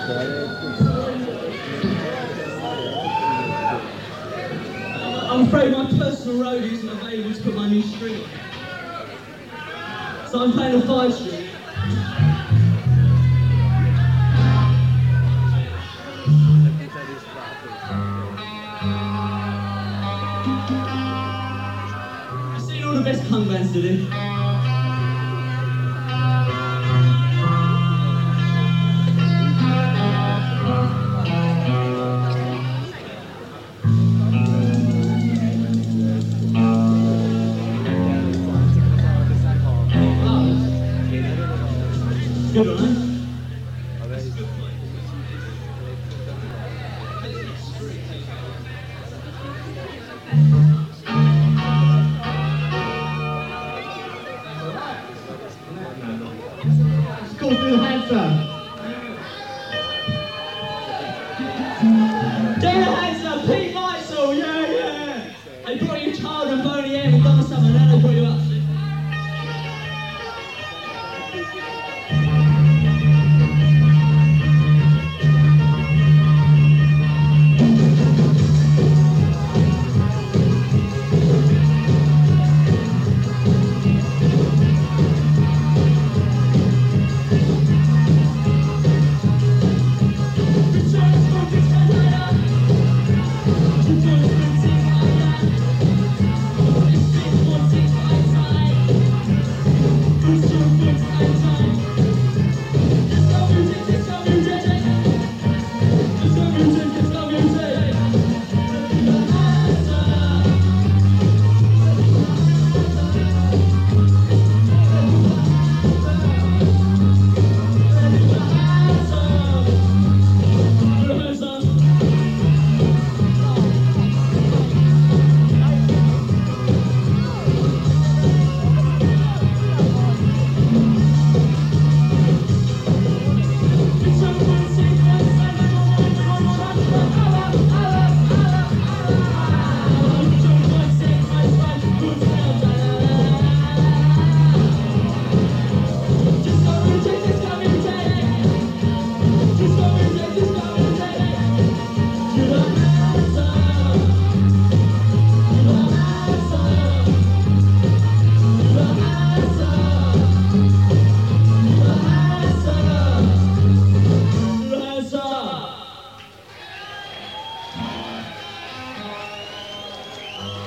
I'm afraid my personal road isn't available to put my new string on. So I'm playing a 5 string. I've seen all the best punk bands do this. Good one, eh? Let's go through the hands up.